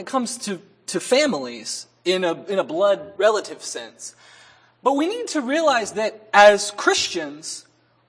it comes to families in a blood relative sense. But we need to realize that as Christians,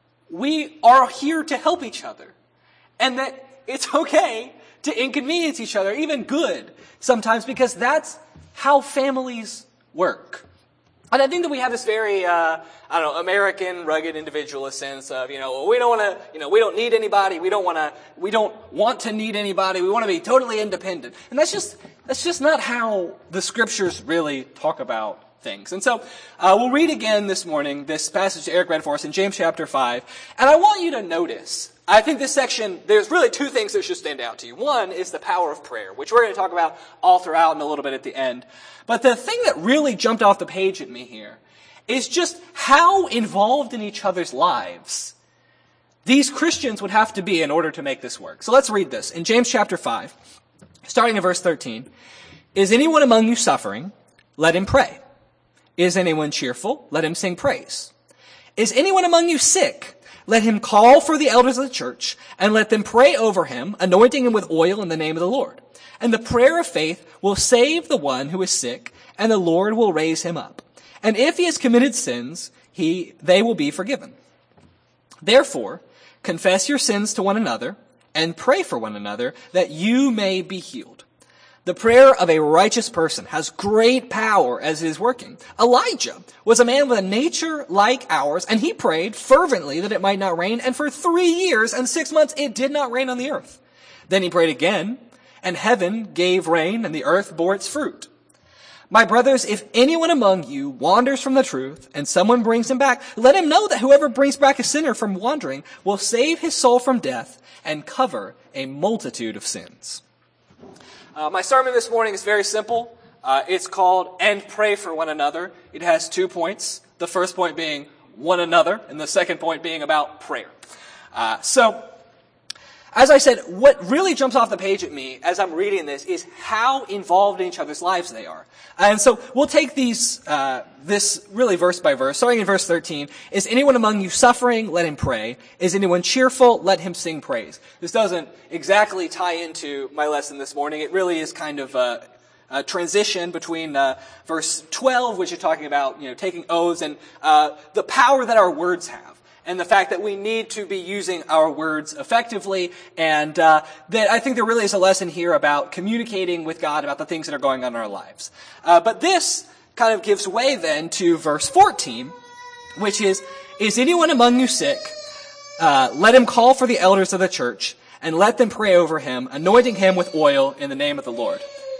we are here to help each other. And that it's okay to inconvenience each other, even good sometimes, because that's how families work. And I think that we have this very, American rugged individualist sense of, we don't want to, we don't need anybody. We don't want to need anybody. We want to be totally independent. And that's just not how the scriptures really talk about things. And so, we'll read again this morning this passage Eric read for us in James chapter 5. And I want you to notice, I think this section, there's really two things that should stand out to you. One is the power of prayer, which we're going to talk about all throughout and a little bit at the end. But the thing that really jumped off the page at me here is just how involved in each other's lives these Christians would have to be in order to make this work. So let's read this. In James chapter 5, starting in verse 13, "Is anyone among you suffering? Let him pray. Is anyone cheerful? Let him sing praise. Is anyone among you sick? Let him call for the elders of the church, and let them pray over him, anointing him with oil in the name of the Lord. And the prayer of faith will save the one who is sick, and the Lord will raise him up. And if he has committed sins, they will be forgiven. Therefore, confess your sins to one another, and pray for one another, that you may be healed. The prayer of a righteous person has great power as it is working. Elijah was a man with a nature like ours, and he prayed fervently that it might not rain, and for 3 years and 6 months it did not rain on the earth. Then he prayed again, and heaven gave rain, and the earth bore its fruit. My brothers, if anyone among you wanders from the truth, and someone brings him back, let him know that whoever brings back a sinner from wandering will save his soul from death and cover a multitude of sins." My sermon this morning is very simple. It's called "And Pray for One Another." It has 2 points. The first point being one another, and the second point being about prayer. So, as I said, what really jumps off the page at me as I'm reading this is how involved in each other's lives they are. And so we'll take this really verse by verse, starting in verse 13. "Is anyone among you suffering? Let him pray. Is anyone cheerful? Let him sing praise." This doesn't exactly tie into my lesson this morning. It really is kind of a transition between verse 12, which is talking about taking oaths, and the power that our words have. And the fact that we need to be using our words effectively, and that I think there really is a lesson here about communicating with God about the things that are going on in our lives. But this kind of gives way then to verse 14, which is anyone among you sick? Let him call for the elders of the church, and let them pray over him, anointing him with oil in the name of the Lord.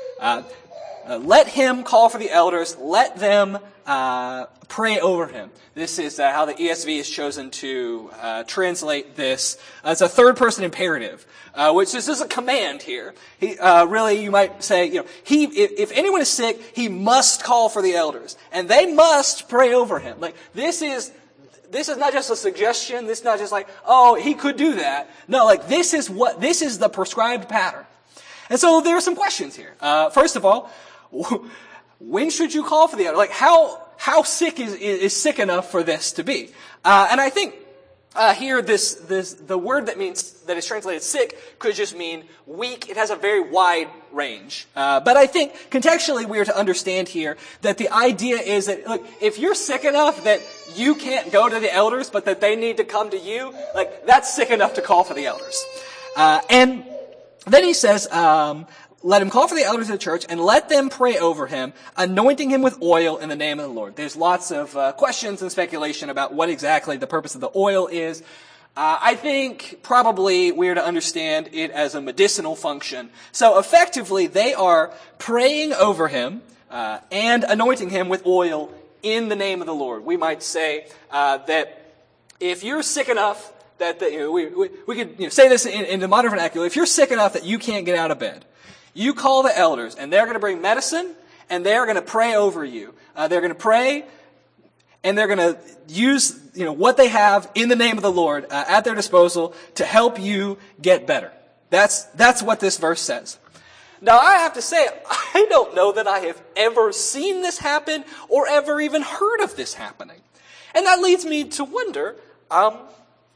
Let him call for the elders. Let them pray over him. This is how the ESV has chosen to translate this. It's a third-person imperative, which is a command here. Really, you might say, if anyone is sick, he must call for the elders, and they must pray over him. Like this is not just a suggestion. This is not just like, oh, he could do that. No, like this is the prescribed pattern. And so there are some questions here. First of all, when should you call for the elder? Like how sick is sick enough for this to be? And I think here the word that is translated sick could just mean weak. It has a very wide range. But I think contextually we are to understand here that the idea is that, look, if you're sick enough that you can't go to the elders, but that they need to come to you, like that's sick enough to call for the elders. And then he says, let him call for the elders of the church, and let them pray over him, anointing him with oil in the name of the Lord. There's lots of questions and speculation about what exactly the purpose of the oil is. I think probably we're to understand it as a medicinal function. So effectively, they are praying over him and anointing him with oil in the name of the Lord. We might say that if you're sick enough that we could say this in the modern vernacular, if you're sick enough that you can't get out of bed, you call the elders, and they're going to bring medicine, and they're going to pray over you. They're going to pray, and they're going to use what they have in the name of the Lord at their disposal to help you get better. That's what this verse says. Now, I have to say, I don't know that I have ever seen this happen or ever even heard of this happening. And that leads me to wonder,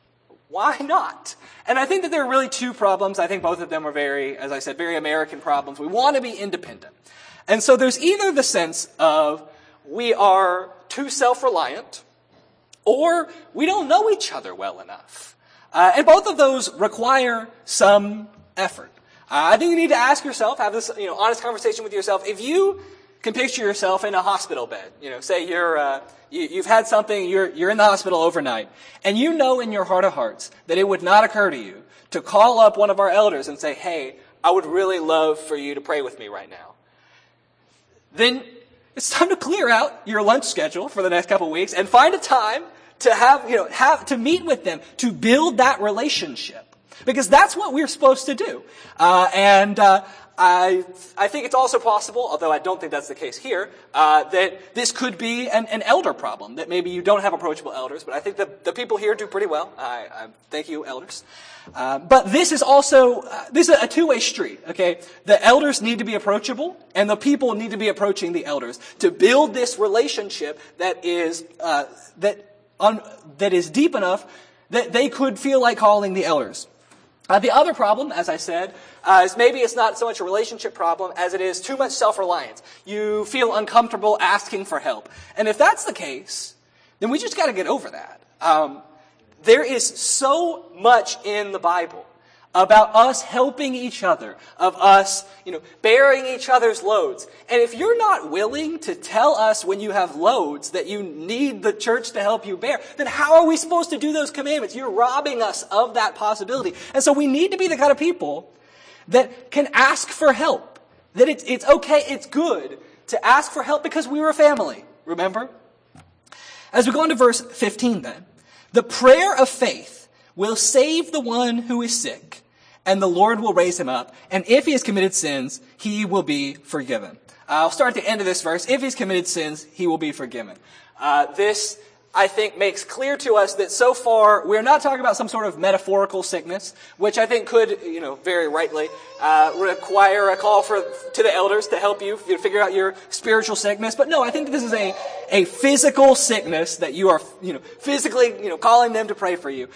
Why not? And I think that there are really two problems. I think both of them are very, as I said, very American problems. We want to be independent. And so there's either the sense of we are too self-reliant, or we don't know each other well enough. And both of those require some effort. I think you need to ask yourself, have this honest conversation with yourself. If you can picture yourself in a hospital bed, say you've had something, you're in the hospital overnight, and you know in your heart of hearts that it would not occur to you to call up one of our elders and say, hey, I would really love for you to pray with me right now. Then it's time to clear out your lunch schedule for the next couple of weeks and find a time to have to meet with them, to build that relationship. Because that's what we're supposed to do. I think it's also possible, although I don't think that's the case here, that this could be an elder problem, that maybe you don't have approachable elders, but I think the people here do pretty well. I thank you, elders. But this is also, this is a two-way street, okay? The elders need to be approachable, and the people need to be approaching the elders to build this relationship that is deep enough that they could feel like calling the elders. The other problem, as I said, is maybe it's not so much a relationship problem as it is too much self-reliance. You feel uncomfortable asking for help. And if that's the case, then we just got to get over that. There is so much in the Bible about us helping each other, of us, bearing each other's loads. And if you're not willing to tell us when you have loads that you need the church to help you bear, then how are we supposed to do those commandments? You're robbing us of that possibility. And so we need to be the kind of people that can ask for help. That it's okay, it's good to ask for help because we were a family, remember? As we go on to verse 15 then, the prayer of faith will save the one who is sick, and the Lord will raise him up. And if he has committed sins, he will be forgiven. I'll start at the end of this verse. If he's committed sins, he will be forgiven. This, I think, makes clear to us that so far we're not talking about some sort of metaphorical sickness, which I think could, very rightly, require a call to the elders to help you figure out your spiritual sickness. But no, I think this is a physical sickness that you are, physically, calling them to pray for you.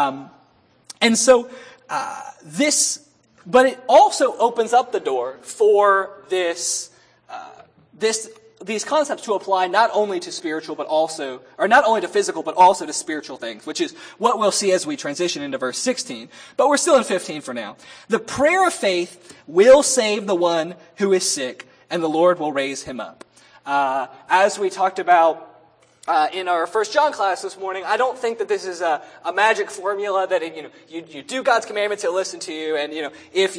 But it also opens up the door for these concepts to apply not only to spiritual, not only to physical, but also to spiritual things, which is what we'll see as we transition into verse 16. But we're still in 15 for now. The prayer of faith will save the one who is sick, and the Lord will raise him up. As we talked about in our 1 John class this morning, I don't think that this is a magic formula that, you do God's commandments, he'll listen to you, and, if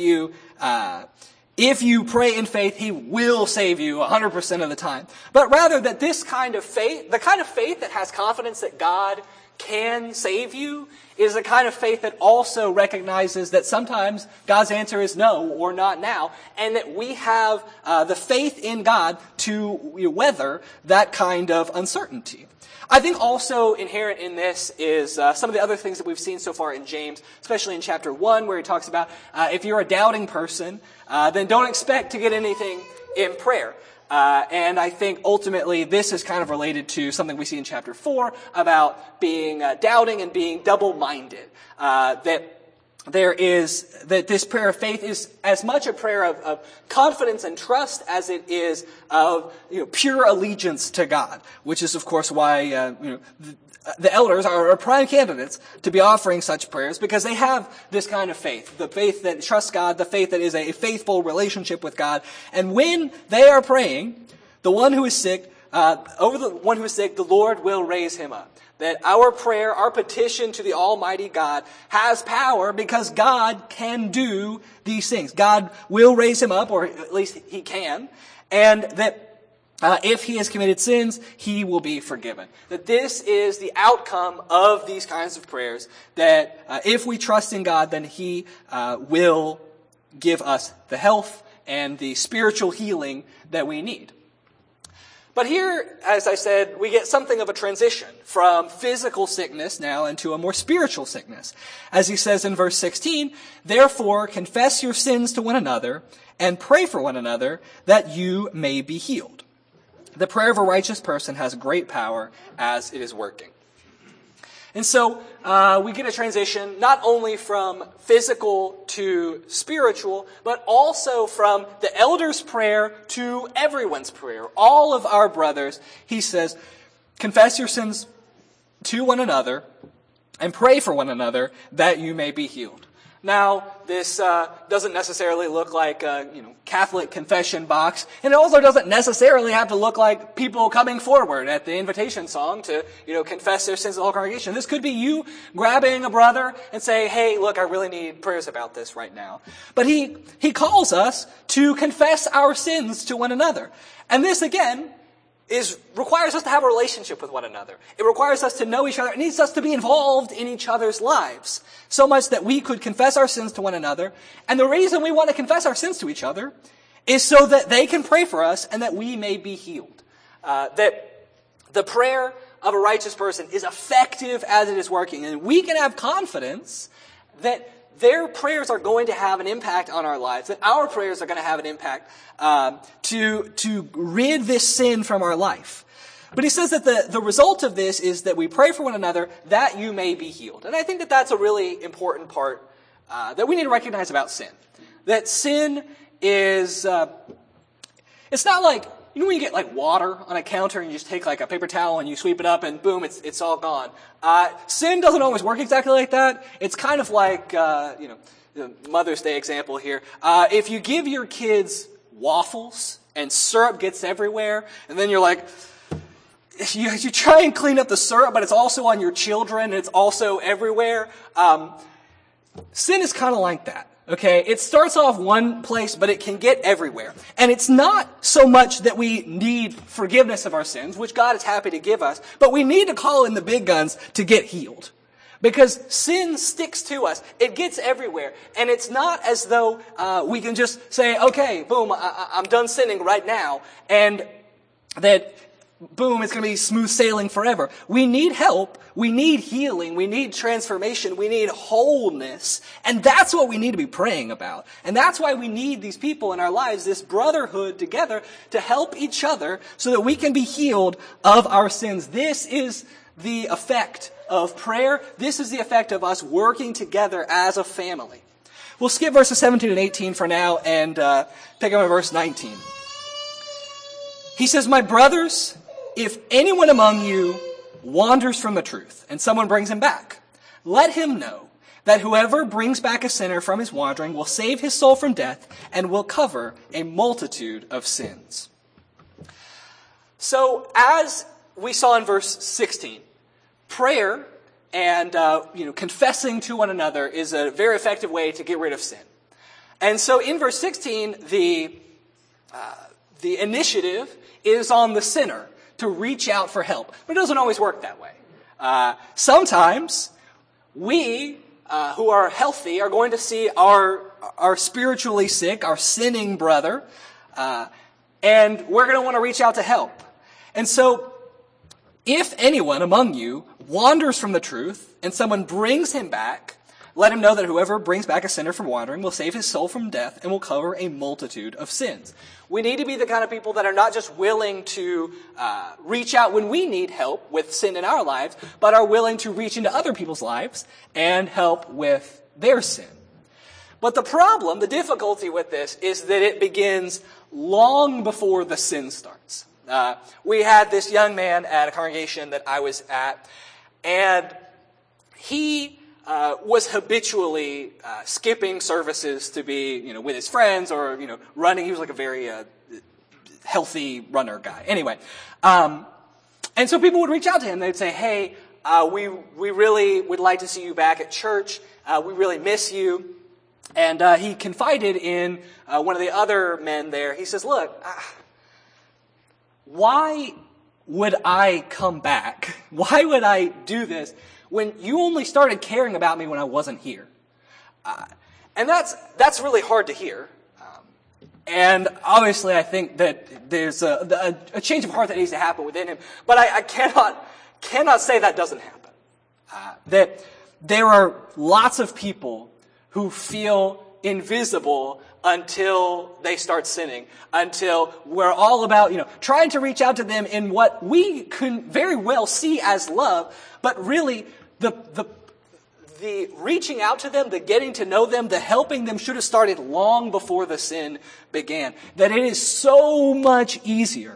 you pray in faith, he will save you 100% of the time. But rather that this kind of faith, the kind of faith that has confidence that God can save you, is a kind of faith that also recognizes that sometimes God's answer is no or not now, and that we have the faith in God to weather that kind of uncertainty. I think also inherent in this is some of the other things that we've seen so far in James, especially in chapter 1, where he talks about if you're a doubting person, then don't expect to get anything in prayer. And I think ultimately this is kind of related to something we see in chapter 4 about being doubting and being double-minded. That this prayer of faith is as much a prayer of confidence and trust as it is of pure allegiance to God, which is of course why the elders are prime candidates to be offering such prayers, because they have this kind of faith, the faith that trusts God, the faith that is a faithful relationship with God. And when they are praying, the one who is sick, the Lord will raise him up. That our prayer, our petition to the Almighty God has power because God can do these things. God will raise him up, or at least he can, and that if he has committed sins, he will be forgiven. That this is the outcome of these kinds of prayers, that if we trust in God, then he will give us the health and the spiritual healing that we need. But here, as I said, we get something of a transition from physical sickness now into a more spiritual sickness. As he says in verse 16, therefore confess your sins to one another and pray for one another that you may be healed. The prayer of a righteous person has great power as it is working. And so we get a transition not only from physical to spiritual, but also from the elder's prayer to everyone's prayer. All of our brothers, he says, confess your sins to one another and pray for one another that you may be healed. Now, this doesn't necessarily look like a Catholic confession box, and it also doesn't necessarily have to look like people coming forward at the invitation song to confess their sins to the whole congregation. This could be you grabbing a brother and say, "Hey, look, I really need prayers about this right now." But he calls us to confess our sins to one another, and this again requires us to have a relationship with one another. It requires us to know each other. It needs us to be involved in each other's lives, so much that we could confess our sins to one another. And the reason we want to confess our sins to each other is so that they can pray for us and that we may be healed. That the prayer of a righteous person is effective as it is working. And we can have confidence that their prayers are going to have an impact on our lives, that our prayers are going to have an impact to rid this sin from our life. But he says that the result of this is that we pray for one another that you may be healed. And I think that that's a really important part that we need to recognize about sin. That sin is, it's not like, when you get like water on a counter and you just take like a paper towel and you sweep it up and boom, it's all gone. Sin doesn't always work exactly like that. It's kind of like, the Mother's Day example here. If you give your kids waffles and syrup gets everywhere, and then you're like, you try and clean up the syrup, but it's also on your children and it's also everywhere. Sin is kind of like that. Okay, it starts off one place, but it can get everywhere. And it's not so much that we need forgiveness of our sins, which God is happy to give us, but we need to call in the big guns to get healed. Because sin sticks to us. It gets everywhere. And it's not as though we can just say, okay, boom, I'm done sinning right now, and that boom, it's going to be smooth sailing forever. We need help. We need healing. We need transformation. We need wholeness. And that's what we need to be praying about. And that's why we need these people in our lives, this brotherhood together, to help each other so that we can be healed of our sins. This is the effect of prayer. This is the effect of us working together as a family. We'll skip verses 17 and 18 for now and pick up at verse 19. He says, "My brothers, if anyone among you wanders from the truth and someone brings him back, let him know that whoever brings back a sinner from his wandering will save his soul from death and will cover a multitude of sins." So as we saw in verse 16, prayer and confessing to one another is a very effective way to get rid of sin. And so in verse 16, the initiative is on the sinner to reach out for help. But it doesn't always work that way. Sometimes we, who are healthy, are going to see our spiritually sick, our sinning brother, and we're going to want to reach out to help. And so, if anyone among you wanders from the truth and someone brings him back, let him know that whoever brings back a sinner from wandering will save his soul from death and will cover a multitude of sins. We need to be the kind of people that are not just willing to reach out when we need help with sin in our lives, but are willing to reach into other people's lives and help with their sin. But the difficulty with this is that it begins long before the sin starts. We had this young man at a congregation that I was at, and he was habitually skipping services to be, with his friends or, running. He was like a very healthy runner guy. Anyway, and so people would reach out to him. They'd say, "Hey, we really would like to see you back at church. We really miss you." And he confided in one of the other men there. He says, "Look, why would I come back? Why would I do this when you only started caring about me when I wasn't here?" And that's really hard to hear. And obviously I think that there's a change of heart that needs to happen within him. But I cannot say that doesn't happen. That there are lots of people who feel invisible until they start sinning, until we're all about, trying to reach out to them in what we can very well see as love, but really the reaching out to them, the getting to know them, the helping them should have started long before the sin began. That it is so much easier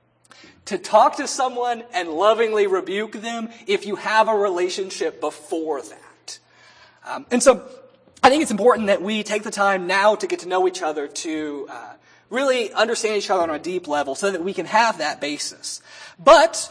to talk to someone and lovingly rebuke them if you have a relationship before that. And so I think it's important that we take the time now to get to know each other, to really understand each other on a deep level so that we can have that basis. But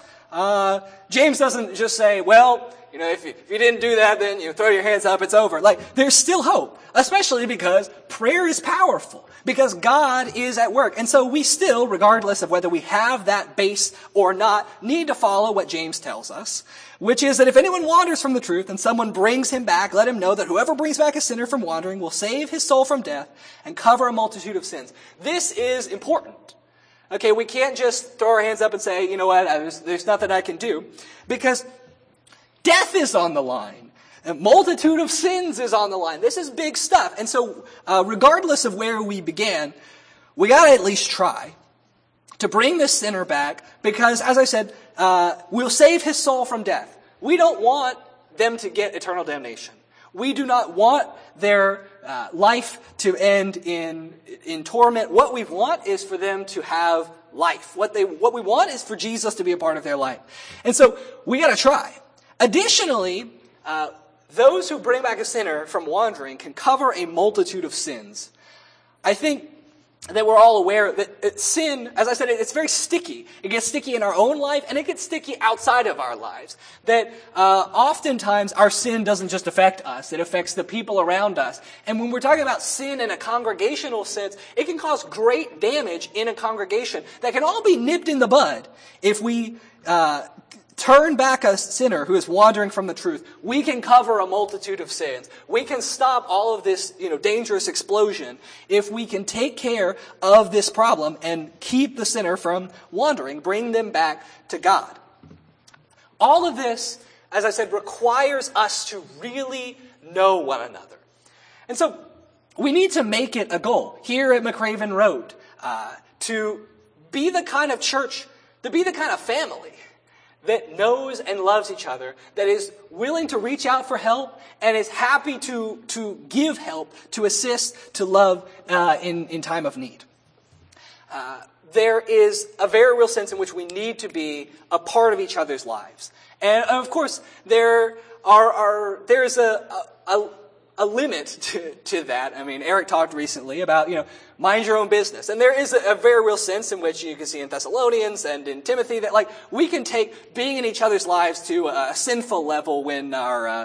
James doesn't just say, well, if you didn't do that, then throw your hands up, it's over. There's still hope, especially because prayer is powerful, because God is at work. And so we still, regardless of whether we have that base or not, need to follow what James tells us, which is that if anyone wanders from the truth and someone brings him back, let him know that whoever brings back a sinner from wandering will save his soul from death and cover a multitude of sins. This is important. Okay, we can't just throw our hands up and say, you know what, there's nothing I can do, because death is on the line. A multitude of sins is on the line. This is big stuff. And so, regardless of where we began, we gotta at least try to bring this sinner back, because, as I said, we'll save his soul from death. We don't want them to get eternal damnation. We do not want their life to end in torment. What we want is for them to have life. What we want is for Jesus to be a part of their life. And so, we gotta try. Additionally, those who bring back a sinner from wandering can cover a multitude of sins. I think that we're all aware that sin, as I said, it's very sticky. It gets sticky in our own life, and it gets sticky outside of our lives. That oftentimes our sin doesn't just affect us, it affects the people around us. And when we're talking about sin in a congregational sense, it can cause great damage in a congregation that can all be nipped in the bud if we turn back a sinner who is wandering from the truth. We can cover a multitude of sins. We can stop all of this, dangerous explosion if we can take care of this problem and keep the sinner from wandering, bring them back to God. All of this, as I said, requires us to really know one another. And so we need to make it a goal here at McRaven Road to be the kind of church, to be the kind of family that knows and loves each other, that is willing to reach out for help, and is happy to give help, to assist, to love in time of need. There is a very real sense in which we need to be a part of each other's lives. And of course, there's a limit to that. I mean, Eric talked recently about, mind your own business. And there is a very real sense in which you can see in Thessalonians and in Timothy that, we can take being in each other's lives to a sinful level when our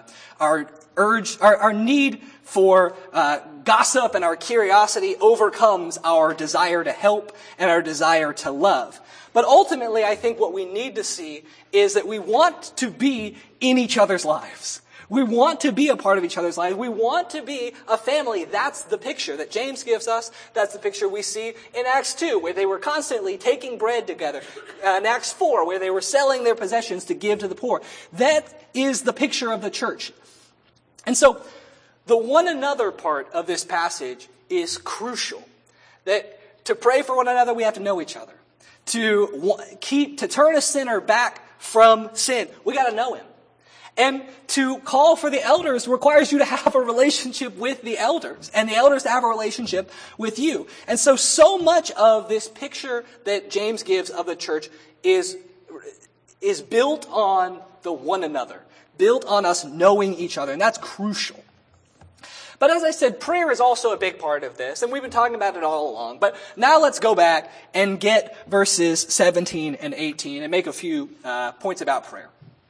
need for gossip and our curiosity overcomes our desire to help and our desire to love. But ultimately, I think what we need to see is that we want to be in each other's lives. We want to be a part of each other's lives. We want to be a family. That's the picture that James gives us. That's the picture we see in Acts 2, where they were constantly taking bread together. In Acts 4, where they were selling their possessions to give to the poor. That is the picture of the church. And so, the one another part of this passage is crucial. That to pray for one another, we have to know each other. To turn a sinner back from sin, we got to know him. And to call for the elders requires you to have a relationship with the elders, and the elders to have a relationship with you. And so much of this picture that James gives of the church is built on the one another, built on us knowing each other, and that's crucial. But as I said, prayer is also a big part of this, and we've been talking about it all along. But now let's go back and get verses 17 and 18 and make a few points about prayer.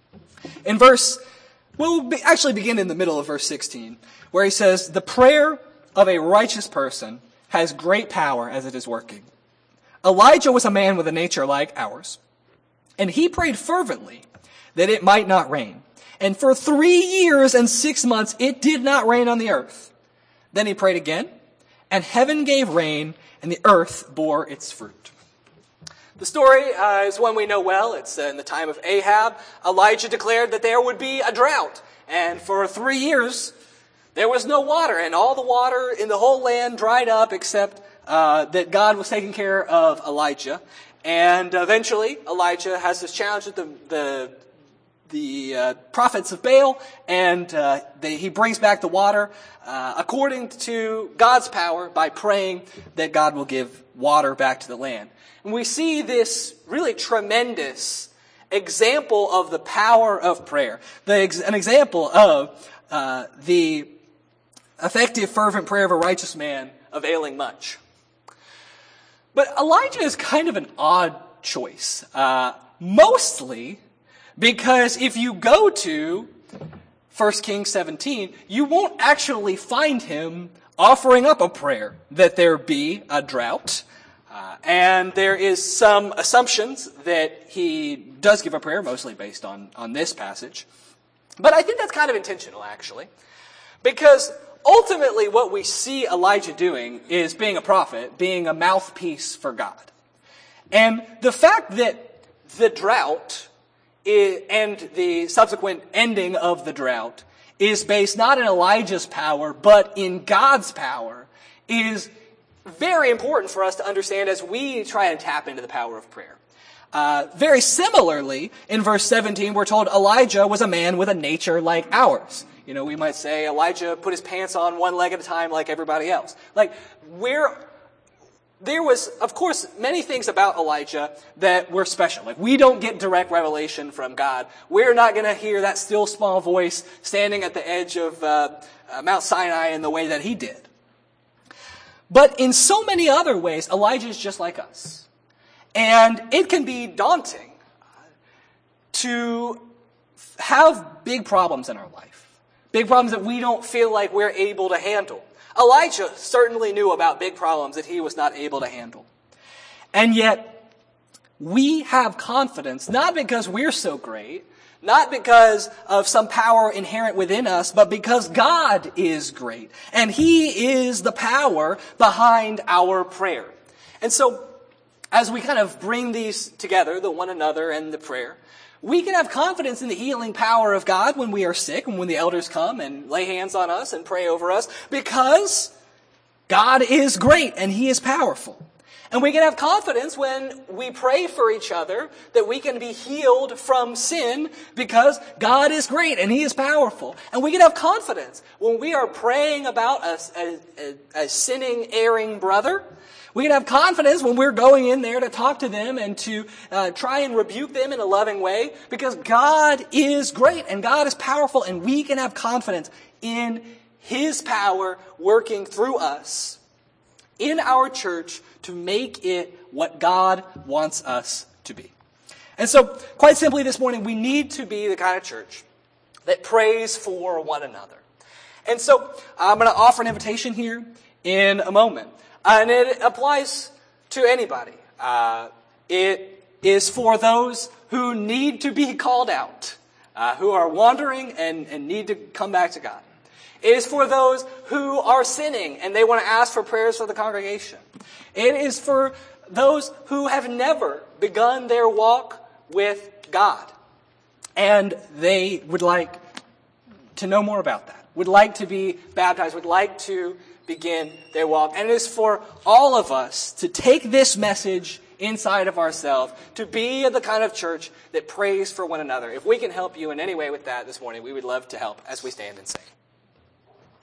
We'll actually begin in the middle of verse 16, where he says, "The prayer of a righteous person has great power as it is working. Elijah was a man with a nature like ours, and he prayed fervently that it might not rain. And for 3 years and 6 months it did not rain on the earth. Then he prayed again, and heaven gave rain, and the earth bore its fruit." The story is one we know well. It's in the time of Ahab. Elijah declared that there would be a drought. And for 3 years, there was no water. And all the water in the whole land dried up except that God was taking care of Elijah. And eventually, Elijah has this challenge with the prophets of Baal, and he brings back the water according to God's power by praying that God will give water back to the land. And we see this really tremendous example of the power of prayer. An example of the effective, fervent prayer of a righteous man availing much. But Elijah is kind of an odd choice. Mostly because if you go to 1 Kings 17, you won't actually find him offering up a prayer that there be a drought. And there is some assumptions that he does give a prayer, mostly based on this passage. But I think that's kind of intentional, actually. Because ultimately what we see Elijah doing is being a prophet, being a mouthpiece for God. And the fact that the drought and the subsequent ending of the drought is based not in Elijah's power, but in God's power, is very important for us to understand as we try and tap into the power of prayer. Very similarly, in verse 17, we're told Elijah was a man with a nature like ours. You know, we might say Elijah put his pants on one leg at a time like everybody else. There was, of course, many things about Elijah that were special. Like, we don't get direct revelation from God. We're not going to hear that still small voice standing at the edge of Mount Sinai in the way that he did. But in so many other ways, Elijah is just like us. And it can be daunting to have big problems in our life. Big problems that we don't feel like we're able to handle. Elijah certainly knew about big problems that he was not able to handle. And yet, we have confidence, not because we're so great, not because of some power inherent within us, but because God is great. And He is the power behind our prayer. And so, as we kind of bring these together, the one another and the prayer, we can have confidence in the healing power of God when we are sick and when the elders come and lay hands on us and pray over us, because God is great and He is powerful. And we can have confidence when we pray for each other that we can be healed from sin because God is great and He is powerful. And we can have confidence when we are praying about a sinning, erring brother. We can have confidence when we're going in there to talk to them and to try and rebuke them in a loving way, because God is great and God is powerful, and we can have confidence in His power working through us in our church to make it what God wants us to be. And so, quite simply this morning, we need to be the kind of church that prays for one another. And so, I'm going to offer an invitation here in a moment. And it applies to anybody. It is for those who need to be called out, who are wandering and need to come back to God. It is for those who are sinning and they want to ask for prayers for the congregation. It is for those who have never begun their walk with God. And they would like to know more about that, would like to be baptized, would like to begin their walk. And it is for all of us to take this message inside of ourselves, to be the kind of church that prays for one another. If we can help you in any way with that this morning, we would love to help as we stand and sing.